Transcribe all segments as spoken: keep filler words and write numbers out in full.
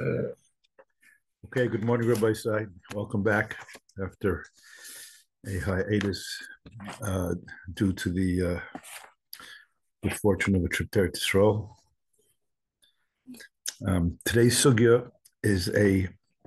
Uh, okay, good morning, Rabbi Side. Welcome back after a hiatus uh, due to the uh, good fortune of a trip to Israel. Um, today's sugya is a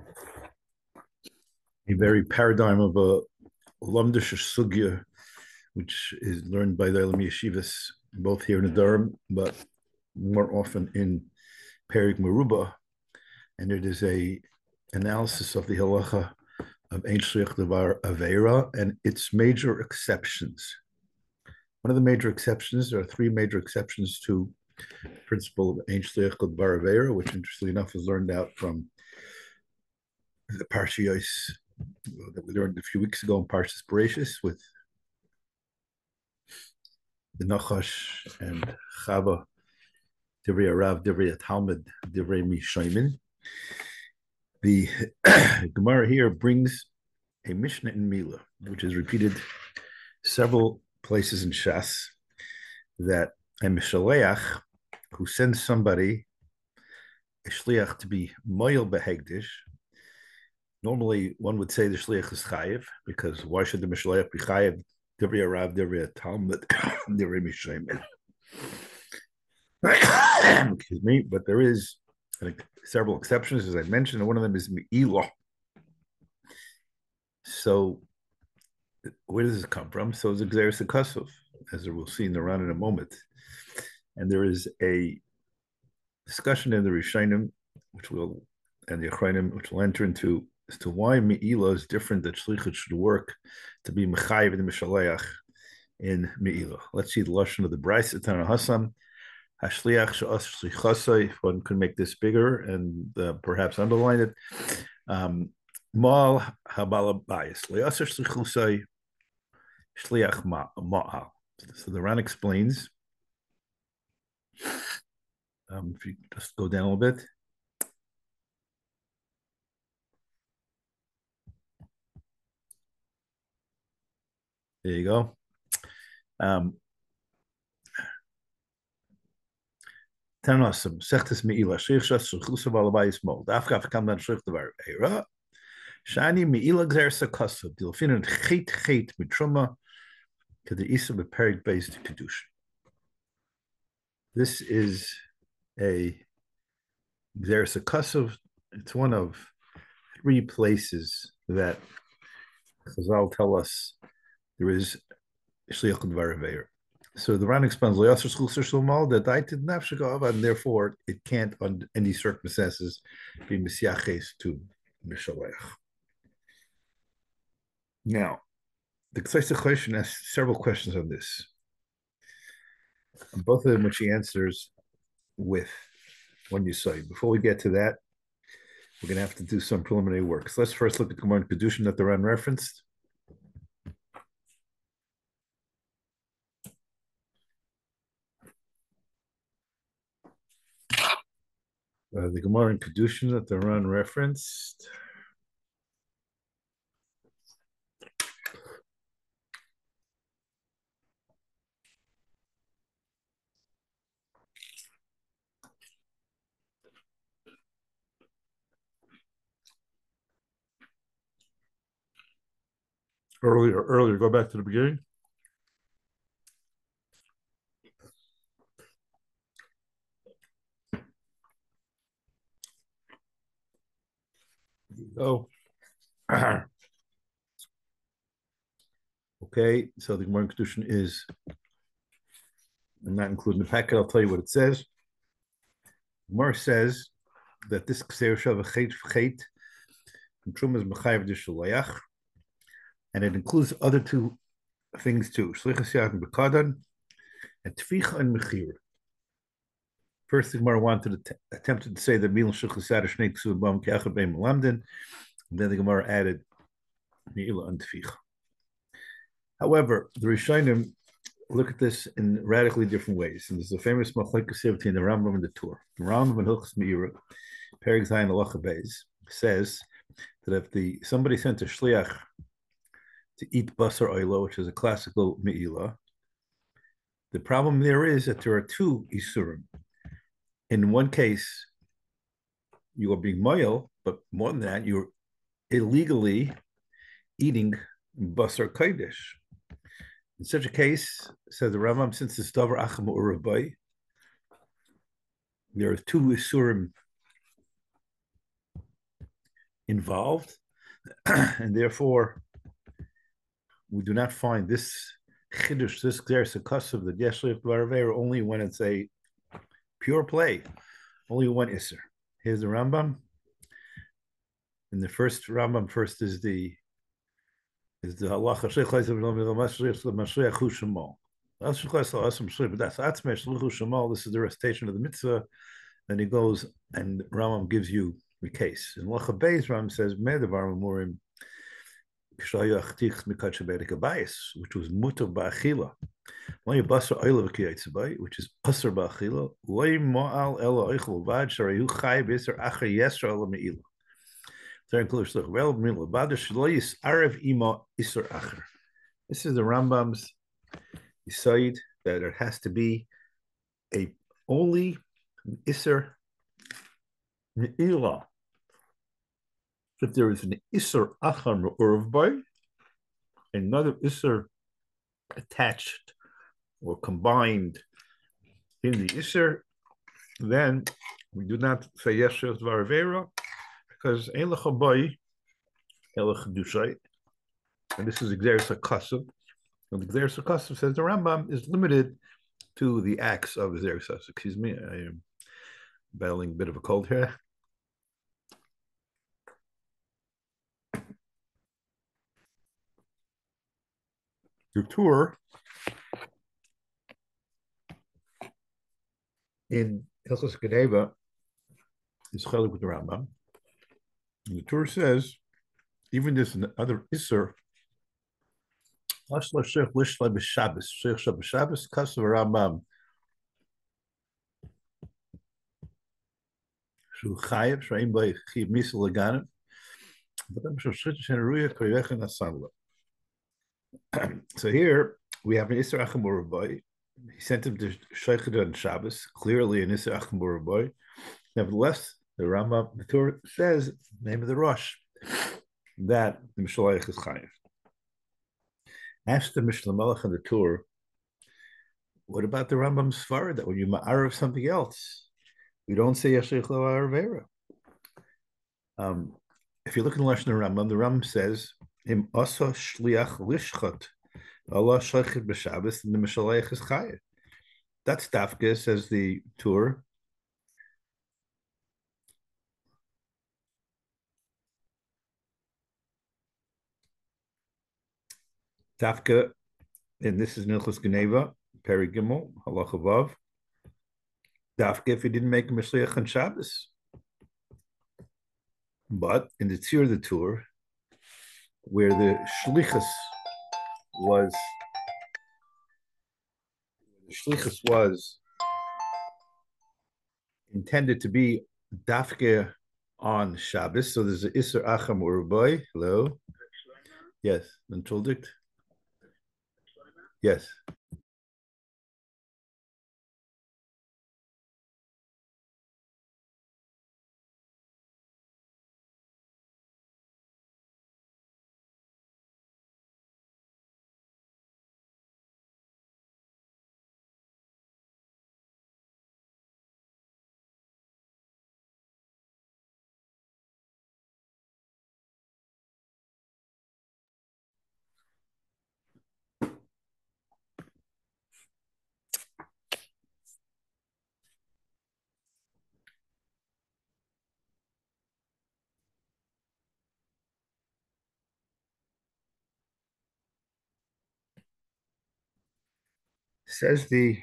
a very paradigm of a lumdish sugya, which is learned by the Elam Yeshivas, both here in the Durham, but more often in Perik Meruba, and it is a analysis of the halacha of Ein Shliach Devar Aveira and its major exceptions. One of the major exceptions, there are three major exceptions to the principle of Ein Shliach Devar Aveira, which interestingly enough is learned out from the Parshiyos that we learned a few weeks ago in Parshas Bereshis with the Nachash and Chava, Divrei Arav, Divrei Talmud, Divrei Mishaymin. The Gemara here brings a Mishnah in Mila, which is repeated several places in Shas, that a Mishaleach who sends somebody, a Shliach, to be Moyel Behegdish. Normally, one would say the Shliach is Chayev, because why should the Mishaleach be Chayev? Divrei Arav, Divrei Talmud, Divrei Mishaymin. Excuse me, but there is I think, several exceptions, as I mentioned, and one of them is Me'ilah. So, where does this come from? So, it's Xeris Akasov, as we'll see in the Ran in a moment. And there is a discussion in the Rishonim, which will, and the Achronim, which will enter into, as to why Me'ilah is different, that Shlichut should work to be Mechayiv and Mishaleach in Me'ilah. Let's see the Lashon of the Brisa, Tana Hassam. Hashliach she'as shlichasai, if one could make this bigger and uh, perhaps underline it. Um, Mal habalabayis le'aser shlichusai shliach ma'al. So the Ran explains. Um, if you just go down a little bit. There you go. Um, Tanasum, Sechtes Me'ilah, Sheichshas, Shulchusa Valabayis Mold, Afkaf Kamdan Shlich Devar Eira, Shani Me'ilah Gzersa Kasav, Dilfinan Chet Chet Mitruma, to the Isa Beperik based Kedusha. This is a Gzersa Kasav. It's one of three places that Chazal tell us there is Shliach Devar Eira. So the Ran explains that I did nafshagav, and therefore it can't, under any circumstances, be misyaches to mishalech. Now, the Ksaysa question asks several questions on this. Both of them, which he answers with one you say. Before we get to that, we're going to have to do some preliminary work. So let's first look at the Gemara Kedushin that the Ran referenced. Uh, the Gemara in Kedushin that the Ran referenced. Earlier, earlier, go back to the beginning. Oh. Okay, so the Gemara Kedushin is, I'm not including the packet, I'll tell you what it says. Gemara says that this Kseir Shav Chet Chet and Trum is Mechayev D'Shalayach, and it includes other two things too, Shlichas Yach and Bekadan, and Tficha and Mechira. First, the Gemara wanted to attempted to say that Milan Shlichas Yach Shnei Ksuv Bam Keachad Beim Lamden, and then the Gemara added Me'ilah and Tficha. However, the Rishonim look at this in radically different ways. And there's a famous machlokes between the Rambam and the Tur. The Rambam in Hilchos Meira, Perek Zayin Halacha Beis, says that if the somebody sent a shliach to eat basar oila, which is a classical me'ilah, the problem there is that there are two isurim. In one case, you are being moil, but more than that, you're illegally eating basar kodesh. In such a case, says the Rambam, since it's davar acham urabai, there are two isurim involved, and therefore we do not find this chiddush, this gzeres hakasuv, the yeshliach baraveira, only when it's a pure play, only one iser. Here's the Rambam. In the first Rambam, first is the is the halacha sheichais of Mashiach hu shemal. This is the recitation of the mitzvah. Then he goes and Rambam gives you the case. In Lacha Beis, Rambam says medavar murim k'shaya achtich mikach be'edek which was mutar ba'achila. Which is asr ba'achila. Loy ma'al ela oichel vad sharayu chay b'isar acher yesra ela me'ila. This is the Rambam's decide that it has to be a only Isser Ne'ilah. If there is an Isser Achar Urvbai, another Isser attached or combined in the Isser, then we do not say Yeshes Varavera, because Elach Abai, Elach Dushai, and this is Gzeres HaKasav. And the Gzeres HaKasav says the Rambam is limited to the acts of Gzeres HaKasav. Excuse me, I am battling a bit of a cold here. The tour in Hilchos Geneva is chelik with the Rambam. And the Torah says, even this other Isser, Ashla Sheikh Lishla B'Shabbos, Sheikh Shabbos, Kasav Rambam, Shu Chayev, Shreim Bay Chiv Misal Laganim, but I'm sure Shrit Shenaruya Koyechen Asanla. So here we have an Isser Acham Borabai. He sent him to Sheikh on Shabbos, clearly an Isser Acham Borabai. Nevertheless, the Rambam, the Torah says, name of the Rosh, that the Mishalayach is Chayev. Ask the Mishnah Melech and the Torah, what about the Rambam Svar, that when you ma'arav something else, you don't say Yashlich Lo Aravera? Um, if you look in the Lashon Rambam, the Rambam says, Im Asa Shliach Lishchat, Allah Shlechet B'Shabbos, and the Mishalayach is Chayev. That's Dafka, says the Torah. Tafka, and this is Nilchus Geneva, Peri Gimel, Halacha Vav. Tafka, if he didn't make a Mishliach on Shabbos. But in the Tzir of the Tur, where the Shlichus was, the Shlichus was intended to be Dafka on Shabbos, so there's an Isser Acham Urubai. Hello? Yes, Entschuldigt. Yes. Says the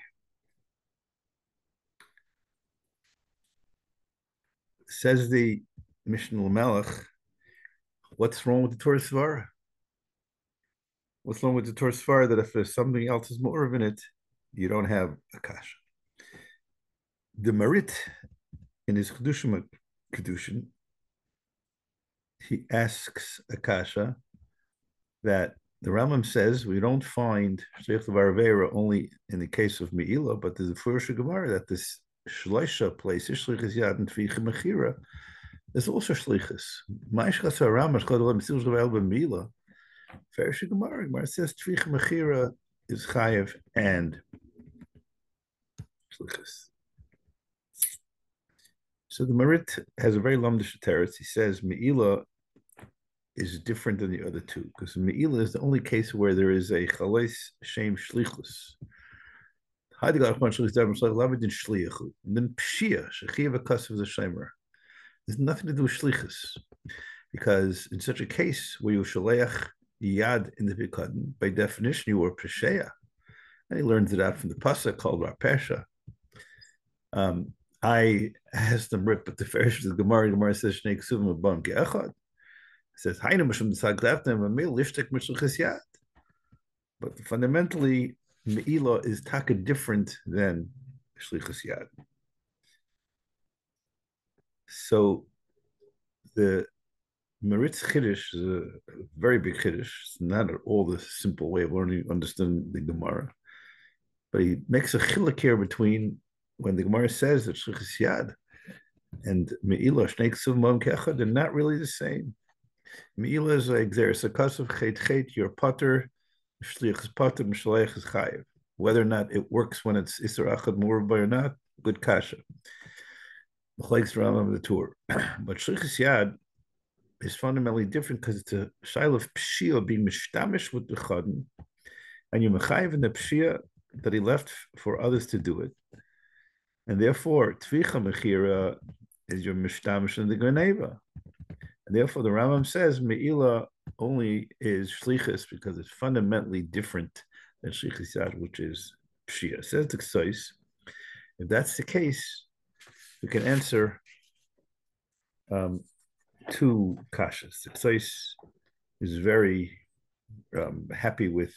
says the Mishnah Melech, what's wrong with the Torah Svara? What's wrong with the Torah Svara that if there's something else is more in it, you don't have a kasha? The Marit in his Kedushim Kedushin, he asks a kasha that the Rambam says we don't find Sheikh Varavera only in the case of Me'ilah, but there's a Furush Gemara that this Shleisha place, Ishlich is Yad and Tvicha Mechira, There's also shlichus. Ma'ishchas haramas chodol mitzvus level b'mila. Ferish Gemara. Gemara says tvicha mechira is chayev and shlichus. So the Marit has a very lamdish teretz. He says Me'ila is different than the other two because Me'ila is the only case where there is a chalais shem shlichus. And then pshia shechiv akasav the shemer. There's nothing to do with shlichus because in such a case where you shaleach yad in the pikadon, by definition you were pshia, and he learns it out from the pasuk called Bar Pesha. Um, I asked them rip, but the first the Gemara, Gemara says Shnei Ksuvim Abam Ge'echad. It says Hainu Mishum Tzag Leftem Amil Lishtek Mishluchis Yad. But fundamentally, Me'ila is taka different than Shlichus Yad. So the Maritz Chiddush is a very big Chiddush. It's not at all the simple way of learning understanding the Gemara, but he makes a chiluk here between when the Gemara says that Shlichus Yad and Me'ila, Shnei Ksuvim Abam Ge'echad, they're not really the same. Me'ila is like there's a kasav chet chet, you're potter, shliach is potter, mishaleich is chayiv. Whether or not it works when it's Isser Achad Murabah or not, good kasha. M'chleik's Rambam the Tur. But shlichus yad is fundamentally different because it's a shail of pshia being mishtamish with the chadin, and you're mechayiv in the pshia that he left for others to do it. And therefore, tvicha mechira is your mishtamish in the greneva. And therefore, the Rambam says Me'ila only is shlichus because it's fundamentally different than shlichus yad, which is pshia. Says the Ksais, if that's the case, we can answer um, two kashas. The Ksais is very um, happy with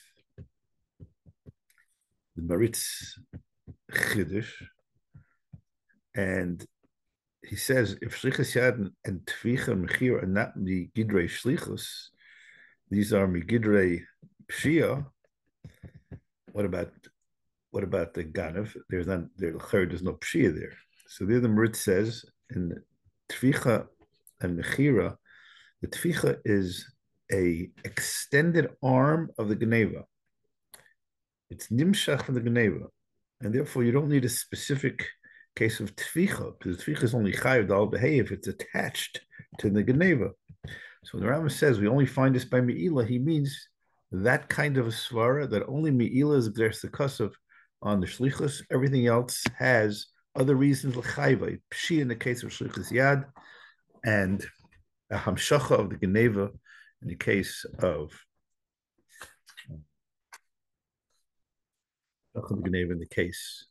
the Maritz Chiddush, and he says if shlichus yad and tvicha mechir are not migidrei shlichus, these are migidrei pshia. What about what about the ganav? There's not there. There's no pshia there. So there the Marit says in tvicha and mechira, the tvicha is a extended arm of the geneva. It's nimshach from the geneva, and therefore you don't need a specific case of tvicha, because tvicha is only chayiv dal behei if it's attached to the geneva. So when the Rambam says we only find this by Me'ila, he means that kind of a svara that only Me'ila is there's the kasav on the shlichus. Everything else has other reasons l'chayva. Pshi in the case of shlichus yad, and a hamshacha of the geneva in the case of the geneva in the case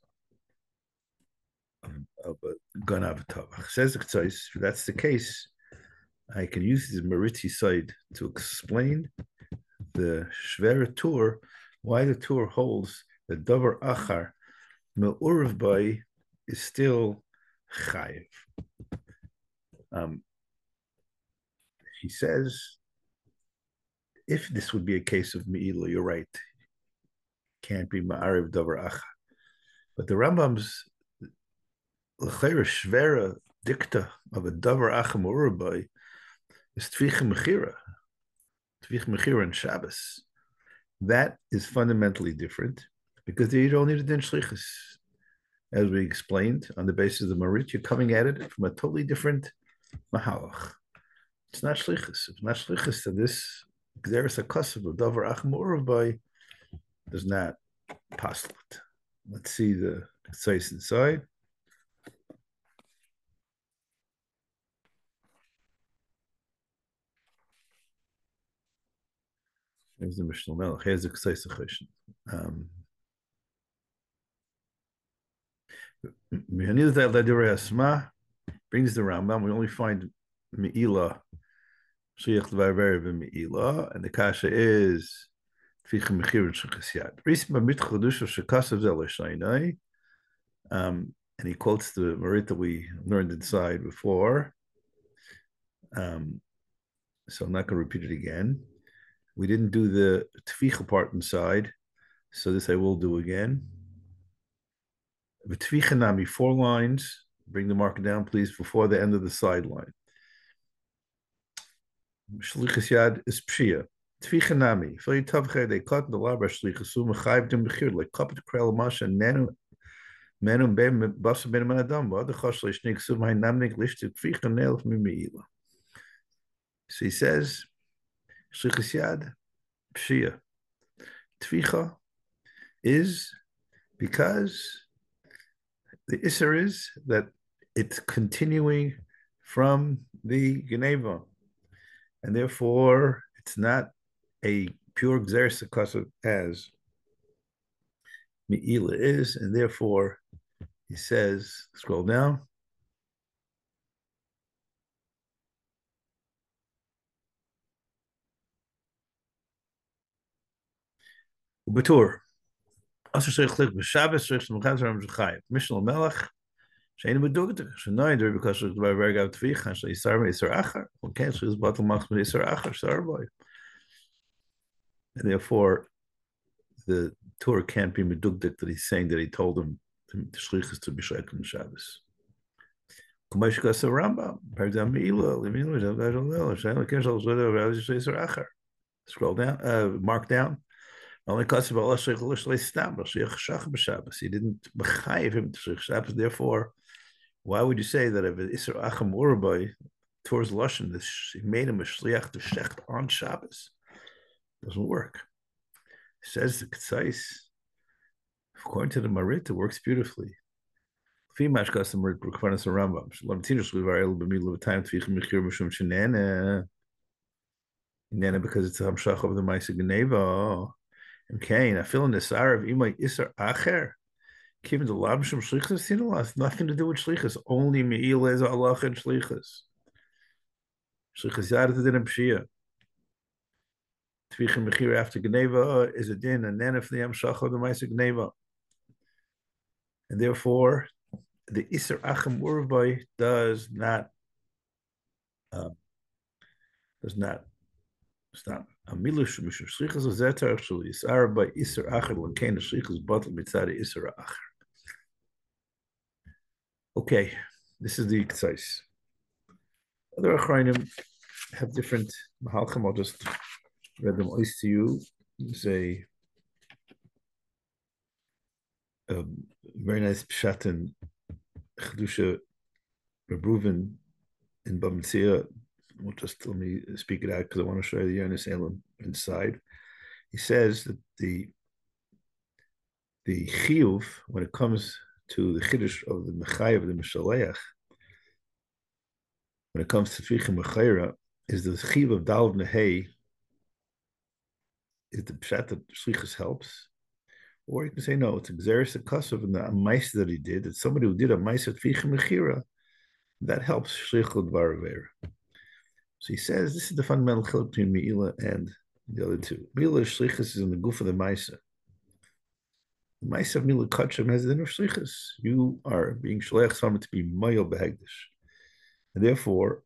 of a ganav tavach. Says the Ksais, if that's the case, I can use this Maritzi side to explain the Shvera Tur, why the Tur holds that Davar Achar Me'urav Bay is still Chayiv. Um, he says, if this would be a case of Me'ila, you're right. Can't be Ma'ariv Davar Achar. But the Rambam's L'chayra Shvera dicta of a Davar Achar Me'urav Bay is Tvicha Mechira. Tvich Mechira and Shabbos. That is fundamentally different because you don't need a din shlichus. As we explained, on the basis of the Marit, you're coming at it from a totally different mahalach. It's not shlichus. If not shlichus, then this Gzeres HaKasav of Davar Achar Me'urav Bay does not postulate. Let's see the Ksais inside. Here's the Mishnah Melech. Here's the Ksais HaChoshen. Um, brings the Rambam. We only find Me'ila, Shliach L'Varver v'Me'ila, and the Kasha is Tvicha Mechir and Shlichus Yad. Risim B'mit Chodusha Shekasav Zel Shainai, and he quotes the Marit that we learned inside before. Um, so I'm not going to repeat it again. We didn't do the Tvicha part inside, so this I will do again. V'tvicha nami, four lines. Bring the marker down, please, before the end of the sideline. Shlichus Yad is Pshia. Tvicha Nami. Fili Tavche, they cut the Labar Shlichus, Umachiv Dim Bechir, like Kapit Krel Masha, Nenu, Menum Bem Basa Ben Manadam, other Chosle Shnik Sum Hai Namnik Lish to Tvicha Nel Mimiila. So he says, Shlichus Yad, Pshia. Tvicha is because the Isser is that it's continuing from the Geneva, and therefore it's not a pure Xerisakasa as Me'ila is, and therefore he says, scroll down. Ubatur. Asher Sheikh B'Shabbos, Sheikh Shemachaz Ramzachayim. Mishnah Melech, Shein Bedugdik, Shenoider, because of the Bargav Tvich, and Shayisar Isar Achar. Okay, so it's Batal Machman Isar Achar, Sarboy. And therefore, the Torah can't be medugdik that he's saying that he told him to shlichus to be shayk on Shabbos. Kumashkas a Rambam, Pardam Meila, Limino, Scroll down, uh, mark down. Only because of Allah Shaykh Lishlay Stam, Shaykh Shach Shabbos. He didn't bechayiv him to Shaykh Shabbos. Therefore, why would you say that if it Isser Acham Urabai towards Lashon, he made him a shliach to shecht on Shabbos? It doesn't work. It says the Ketzais, according to the Marit, it works beautifully. Fimash Kasam Marit Brukvanas Rambam. Shalom Tinish Livarel B'Milu Time Tvich Mechir Mishum Shenana. Nana because it's a Hamshach of the Maisa Geneva. Okay, I feel in the Sar of Imay Isser Acher. Given the Labshim Shlichus, you know, has nothing to do with Shlichus. Only Me'il is Allah and Shlichus. Shlichus Yad is in Pshia. Tvich Mechir after Geneva is a din, and then if the Hamshach of the Maisa Geneva. And therefore, the Isser Achim Urvai does not uh, does not stop. Amilush Mishur Shlichus is that actually Isar by Isser Acher Lankain Shlichus Bottle Mitzadi Isser Acher. Okay, this is the Ketzais. Other Achrayim have different Mahalchim. I'll just read them all to you. Say a very nice Pshat in Chedusha Rebruven in Bamitzia. Well, just let me speak it out because I want to show you the Yonis Elam inside. He says that the the chiyuv, when it comes to the chiddush of the mechayev of the mishaleach, when it comes to tfichim mechaira, is the chiyuv of dalv nehei, is the pshat that shlichus helps, or you can say no, it's exeris akasav and the mice that he did, that somebody who did a mice at tfichim mechira, that helps shlichut baraver. So he says this is the fundamental chiluk between Me'ila and the other two. Me'ila shlichus is in the goof of the Maisa. The Maisa of Me'ila Kachem has the inner shlichus. You are being shleich someone to be Mayo Behegdish. And therefore,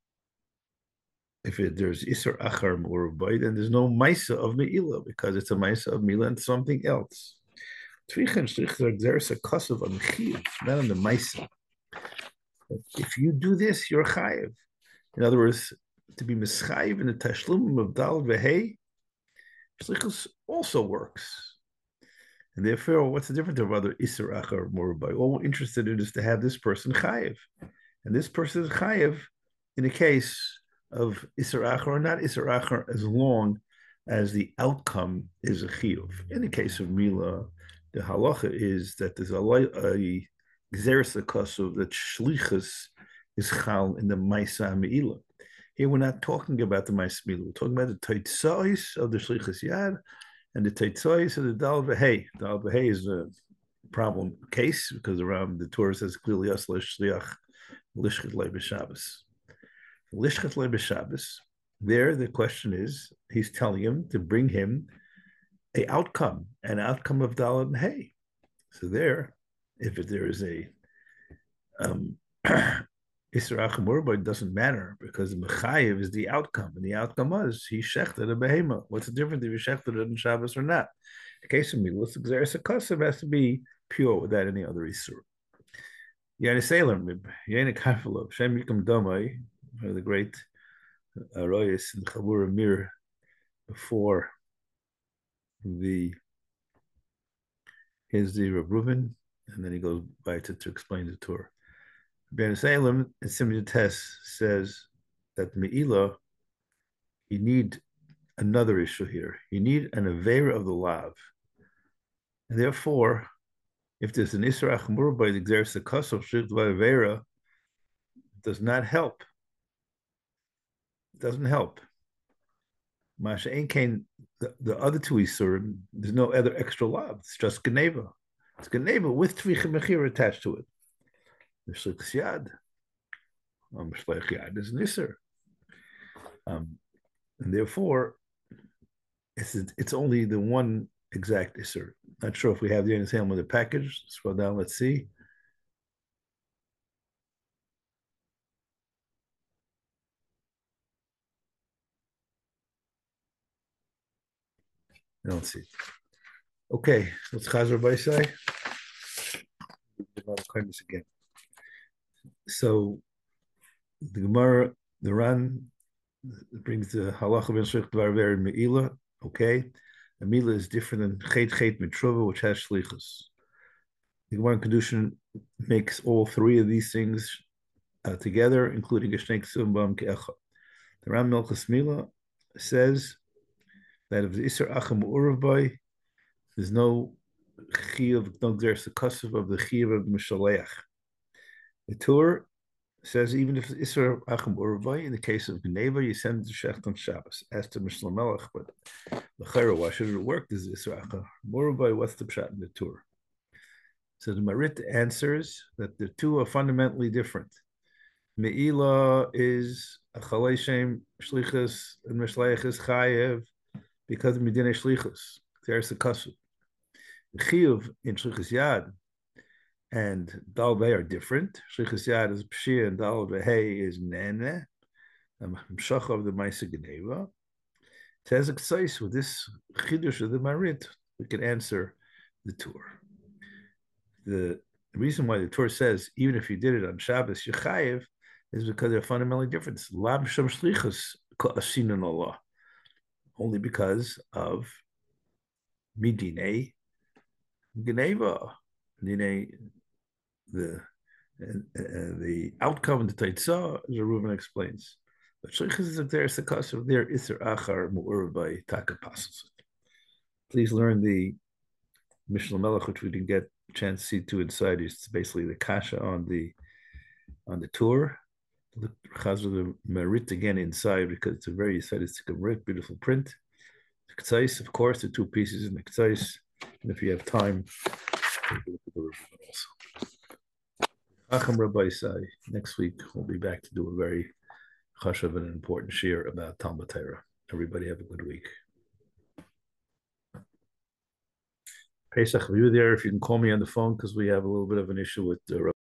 if it, there's Isser Achar or Bay, then there's no Maisa of Me'ila because it's a Maisa of Me'ila and something else. Tvicha and shlichus are there's a kasav on the chiyuv, not on the Maisa. If you do this, you're chayiv. In other words, to be mischayiv in the tashlum of dal vehei, shlichus also works. And therefore, what's the difference of other isser achar morubai? All we're interested in is to have this person chayiv. And this person is chayiv in the case of isser achar or not isser achar, as long as the outcome is a chiyuv. In the case of Mila, the halacha is that there's a, a gzeres akasav that shlichus is chal in the Maisa Me'ila. Here we're not talking about the Maisa Me'ila. We're talking about the Teitzais of the Shlichus Yad and the Teitzais of the Dal V'Hei. Dal V'Hei is a problem case because around the Torah says clearly Yas L'Shliach Lishchet Le B'Shabbos. Lishchet Le B'Shabbos, there the question is, he's telling him to bring him a outcome, an outcome of Dal and Hey. So there, if there is a um, Isser Achim Urba doesn't matter because the Mechayev is the outcome, and the outcome was he shechted a behema. What's the difference if he shechted it in Shabbos or not? In case of Milos, Xeris Akasav has to be pure without any other Isser. Yanis Salem, Yanik Hafalov, Shem Yikum Domai, the great Aroyas and Chabur Amir before the here's the Rav Reuven, and then he goes by to, to explain the Torah. Ben Salem and Simon Tess says that Me'ilah, you need another issue here. You need an Avera of the Lav. And therefore, if there's an Isra Achmur by the Xeris Akasov Shit by Avera, it does not help. It doesn't help. Masha Ainkain, the, the other two Isurim, there's no other extra Lav. It's just Geneva. It's Geneva with Tvicha Mechir attached to it. Mishlich Yad. Mishlich Yad is an Isser. Um, and therefore, it's it's only the one exact Isser. Not sure if we have the understanding with the package. Scroll down, let's see. I don't see it. Okay, let's Chazer Baisai. Again. So the Gemara, the Ran brings the halacha ben shlich dvar ver meila. Okay, the meila is different than chet chet mitrova, which has shlichus. The Gemara in Kedushin makes all three of these things uh, together, including a shnei ksum ke'echa. The Ran Milchas Mila says that if the iser acham u'urav by, there's no chiyuv, no gzeres akasav of the chiyuv of the mishaleach. The Torah says even if Isra Achim Urvai, in the case of Geneva, you send it to Shecht on Shabbos. As to Mishnah Melech, but L'chera, why should it work? This is Isra Achim Urvai. What's the pshat in the Torah? So the Marit answers that the two are fundamentally different. Me'ilah is a Chalei Shem Shlichus and Mishleich is Chayev because of Medina Shlichus. There's the Kasu. The Chiyuv in Shlichus Yad and Dal Vei are different. Shlichus Yad is Pshia and Dal Vei is Nene. Mshach of the Maisa Geneva. It has a ksais with this Chidush of the Marit. We can answer the Torah. The reason why the Torah says even if you did it on Shabbos, Yechayev, is because they're fundamentally different. Lam Shem Shlichus Asinan Allah. Only because of Midine Geneva. Midine, the uh, the outcome of the Taitzah, as Reuven explains. But Shlichus is there, it's the cost of their Isser Achar Mu'ur by Taka Passos. Please learn the Mishnah Melech, which we didn't get a chance to see to inside. It's basically the Kasha on the on the tour. The Chazar the Merit again inside because it's a very aesthetic, beautiful print. The K'tzais, of course, the two pieces in the K'tzais. And if you have time, take a look at the review also. Acham Rabbi Sai. Next week, we'll be back to do a very chashav and important shir about Talmud Torah. Everybody have a good week. Pesach, are you there? If you can call me on the phone, because we have a little bit of an issue with the